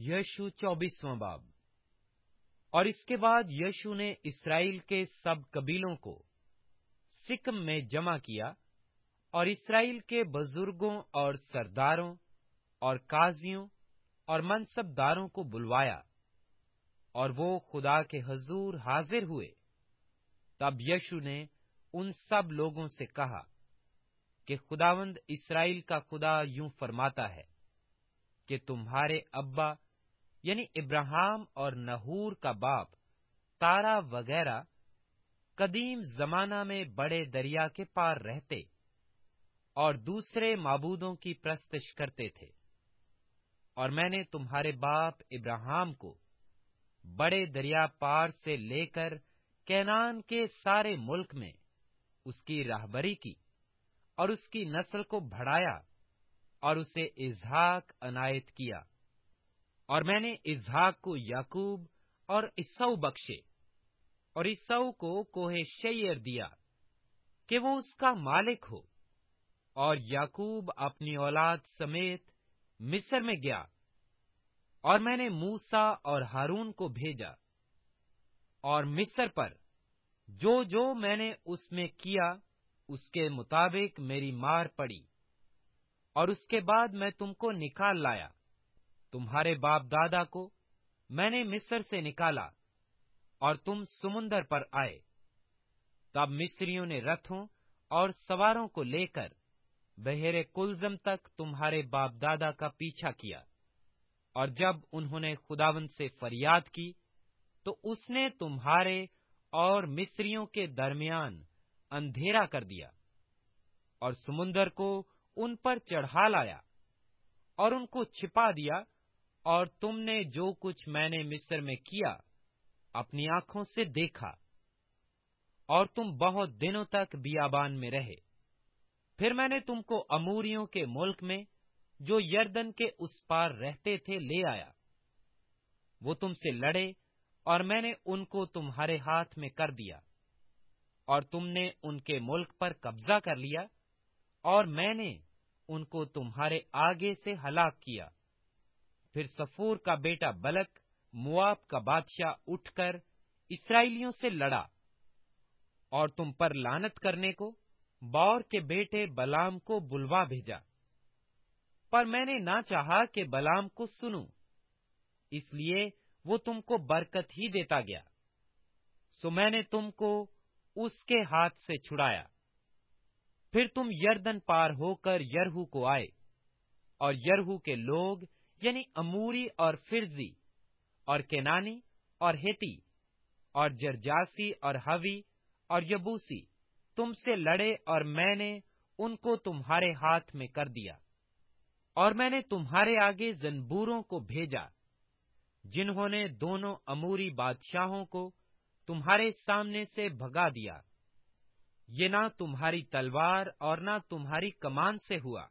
यशु 24वां बाब। और इसके बाद यशु ने इसराइल के सब कबीलों को सिकम में जमा किया और इसराइल के बुजुर्गों और सरदारों और काजियों और मनसबदारों को बुलवाया, और वो खुदा के हजूर हाजिर हुए। तब यशु ने उन सब लोगों से कहा कि खुदावंद इसराइल का खुदा यूं फरमाता है कि तुम्हारे अब्बा यानी इब्राहिम और नहूर का बाप तारा वगैरह कदीम जमाना में बड़े दरिया के पार रहते और दूसरे माबूदों की प्रस्तश करते थे। और मैंने तुम्हारे बाप इब्राहिम को बड़े दरिया पार से लेकर कैनान के सारे मुल्क में उसकी राहबरी की और उसकी नस्ल को बढ़ाया और उसे इसहाक अनायत किया। और मैंने इसहाक को याकूब और ईसाऊ बख्शे और ईसाऊ को कोहे शेयर दिया कि वो उसका मालिक हो। और याकूब अपनी औलाद समेत मिस्र में गया, और मैंने मूसा और हारून को भेजा, और मिस्र पर जो जो मैंने उसमें किया उसके मुताबिक मेरी मार पड़ी। और उसके बाद मैं तुमको निकाल लाया। तुम्हारे बाप दादा को मैंने मिस्र से निकाला और तुम समुंदर पर आए। तब मिस्रियों ने रथों और सवारों को लेकर बहेरे कुलजम तक तुम्हारे बाप दादा का पीछा किया। और जब उन्होंने खुदावंद से फरियाद की तो उसने तुम्हारे और मिस्रियों के दरमियान अंधेरा कर दिया और समुंदर को उन पर चढ़ा लाया और उनको छिपा दिया। और तुमने जो कुछ मैंने मिस्र में किया अपनी आंखों से देखा, और तुम बहुत दिनों तक बियाबान में रहे। फिर मैंने तुमको अमूरियों के मुल्क में जो यरदन के उस पार रहते थे ले आया। वो तुमसे लड़े और मैंने उनको तुम्हारे हाथ में कर दिया, और तुमने उनके मुल्क पर कब्जा कर लिया, और मैंने उनको तुम्हारे आगे से हलाक किया। फिर सफूर का बेटा बलक मुआब का बादशाह उठकर इस्राएलियों से लड़ा, और तुम पर लानत करने को बौर के बेटे बलाम को बुलवा भेजा। पर मैंने ना चाहा कि बलाम को सुनूं, इसलिए वो तुमको बरकत ही देता गया। सो मैंने तुमको उसके हाथ से छुड़ाया। फिर तुम यरदन पार होकर यरहू को आए, और यरहू के लोग यानी अमूरी और फिरजी और केनानी और हेती और जरजासी और हवी और यबूसी तुमसे लड़े, और मैंने उनको तुम्हारे हाथ में कर दिया। और मैंने तुम्हारे आगे जंबूरों को भेजा, जिन्होंने दोनों अमूरी बादशाहों को तुम्हारे सामने से भगा दिया। ये ना तुम्हारी तलवार और ना तुम्हारी कमान से हुआ।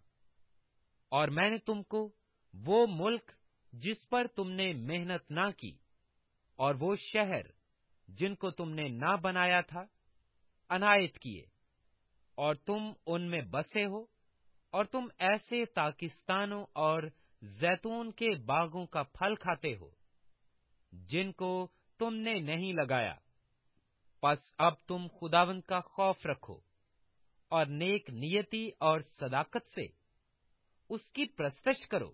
और मैंने तुमको वो मुल्क जिस पर तुमने मेहनत ना की, और वो शहर जिनको तुमने ना बनाया था, अनायत किए, और तुम उनमें बसे हो। और तुम ऐसे ताकिस्तानों और जैतून के बागों का फल खाते हो जिनको तुमने नहीं लगाया। बस अब तुम खुदावंद का खौफ रखो और नेक नियति और सदाकत से उसकी प्रस्तश करो,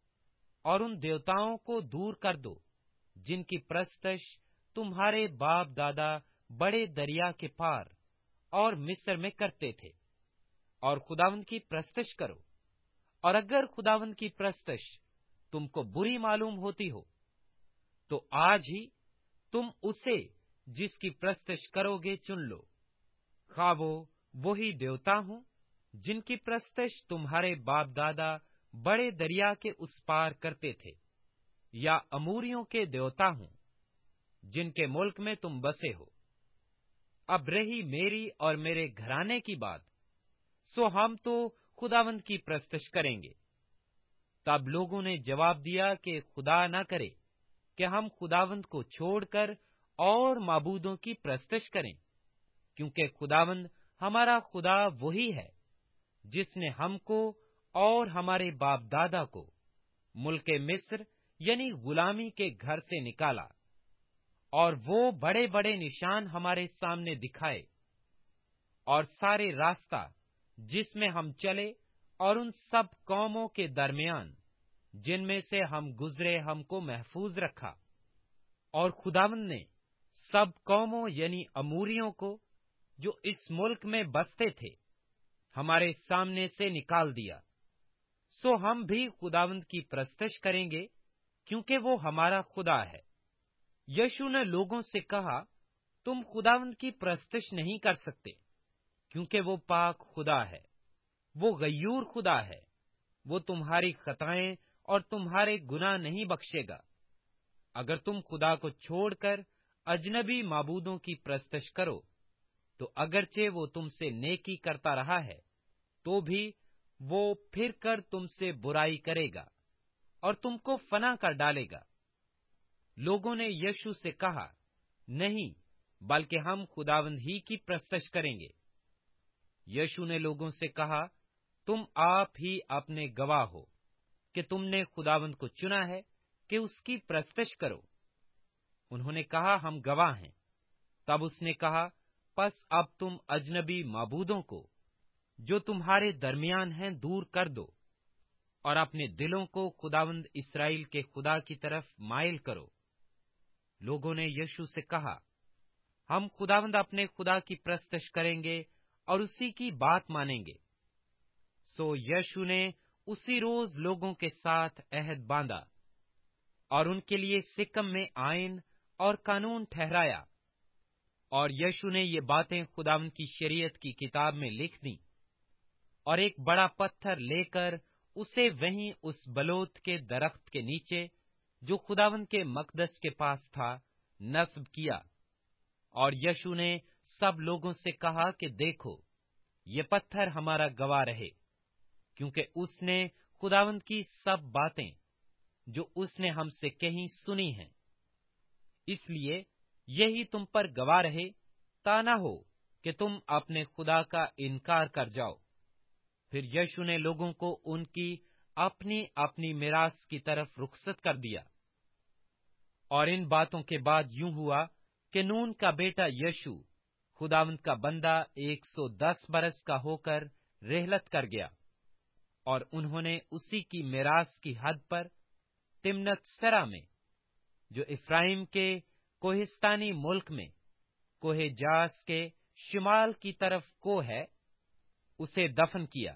और उन देवताओं को दूर कर दो जिनकी प्रस्तश तुम्हारे बाप दादा बड़े दरिया के पार और मिस्र में करते थे। और खुदावंद की प्रस्तश करो। और अगर खुदावंद की प्रस्तश तुमको बुरी मालूम होती हो तो आज ही तुम उसे जिसकी प्रस्तश करोगे चुन लो, खा वो वही देवता हूं जिनकी प्रस्तश तुम्हारे बाप दादा बड़े दरिया के उस पार करते थे, या अमूरियों के देवता हूं जिनके मुल्क में तुम बसे हो। अब रही मेरी और मेरे घराने की बात, सो हम तो खुदावंद की प्रस्तश करेंगे। तब लोगों ने जवाब दिया कि खुदा न करे कि हम खुदावंद को छोड़कर और माबूदों की प्रस्तश करें, क्योंकि खुदावंद हमारा खुदा वही है जिसने हमको और हमारे बाप दादा को मुल्के मिस्र یعنی غلامی کے گھر سے نکالا، اور وہ بڑے بڑے نشان ہمارے سامنے دکھائے، اور سارے راستہ جس میں ہم چلے اور ان سب قوموں کے درمیان جن میں سے ہم گزرے ہم کو محفوظ رکھا۔ اور خداوند نے سب قوموں یعنی اموریوں کو جو اس ملک میں بستے تھے ہمارے سامنے سے نکال دیا۔ سو ہم بھی خداوند کی پرستش کریں گے کیونکہ وہ ہمارا خدا ہے۔ یشوع نے لوگوں سے کہا، تم خداوند کی پرستش نہیں کر سکتے کیونکہ وہ پاک خدا ہے، وہ غیور خدا ہے، وہ تمہاری خطائیں اور تمہارے گناہ نہیں بخشے گا۔ اگر تم خدا کو چھوڑ کر اجنبی معبودوں کی پرستش کرو تو اگرچہ وہ تم سے نیکی کرتا رہا ہے تو بھی وہ پھر کر تم سے برائی کرے گا اور تم کو فنا کر ڈالے گا۔ لوگوں نے یشوع سے کہا، نہیں، بلکہ ہم خداوند ہی کی پرستش کریں گے۔ یشوع نے لوگوں سے کہا، تم آپ ہی اپنے گواہ ہو کہ تم نے خداوند کو چنا ہے کہ اس کی پرستش کرو۔ انہوں نے کہا، ہم گواہ ہیں۔ تب اس نے کہا، پس اب تم اجنبی معبودوں کو جو تمہارے درمیان ہیں دور کر دو اور اپنے دلوں کو خداوند اسرائیل کے خدا کی طرف مائل کرو۔ لوگوں نے یشوع سے کہا، ہم خداوند اپنے خدا کی پرستش کریں گے اور اسی کی بات مانیں گے۔ سو یشوع نے اسی روز لوگوں کے ساتھ عہد باندھا اور ان کے لیے سکم میں آئین اور قانون ٹھہرایا، اور یشوع نے یہ باتیں خداوند کی شریعت کی کتاب میں لکھ دیں، اور ایک بڑا پتھر لے کر اسے وہیں اس بلوت کے درخت کے نیچے جو خداوند کے مقدس کے پاس تھا نصب کیا۔ اور یشوع نے سب لوگوں سے کہا کہ دیکھو، یہ پتھر ہمارا گواہ رہے، کیونکہ اس نے خداوند کی سب باتیں جو اس نے ہم سے کہیں سنی ہیں، اس لیے یہی تم پر گواہ رہے، تا نہ ہو کہ تم اپنے خدا کا انکار کر جاؤ۔ پھر یشوع نے لوگوں کو ان کی اپنی اپنی میراث کی طرف رخصت کر دیا۔ اور ان باتوں کے بعد یوں ہوا کہ نون کا بیٹا یشوع خداوند کا بندہ 110 برس کا ہو کر رحلت کر گیا، اور انہوں نے اسی کی میراث کی حد پر تمنت سرا میں جو افرائیم کے کوہستانی ملک میں کوہ جاس کے شمال کی طرف کو ہے اسے دفن کیا۔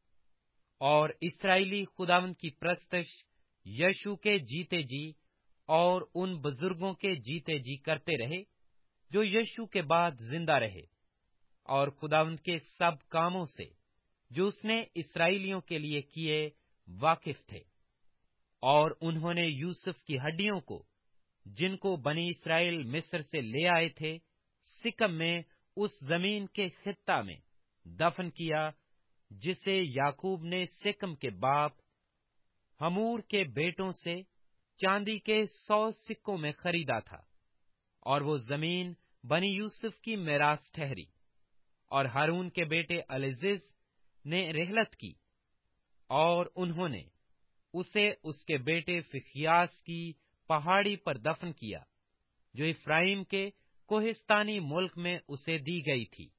اور اسرائیلی خداوند کی پرستش یشوع کے جیتے جی اور ان بزرگوں کے جیتے جی کرتے رہے جو یشوع کے بعد زندہ رہے، اور خداوند کے سب کاموں سے جو اس نے اسرائیلیوں کے لیے کیے واقف تھے۔ اور انہوں نے یوسف کی ہڈیوں کو جن کو بنی اسرائیل مصر سے لے آئے تھے سکم میں اس زمین کے خطہ میں دفن کیا جسے یعقوب نے سکم کے باپ ہمور کے بیٹوں سے چاندی کے 100 سکوں میں خریدا تھا، اور وہ زمین بنی یوسف کی میراث ٹھہری۔ اور ہارون کے بیٹے الیعزر نے رحلت کی، اور انہوں نے اسے اس کے بیٹے فخیاس کی پہاڑی پر دفن کیا جو افرائیم کے کوہستانی ملک میں اسے دی گئی تھی۔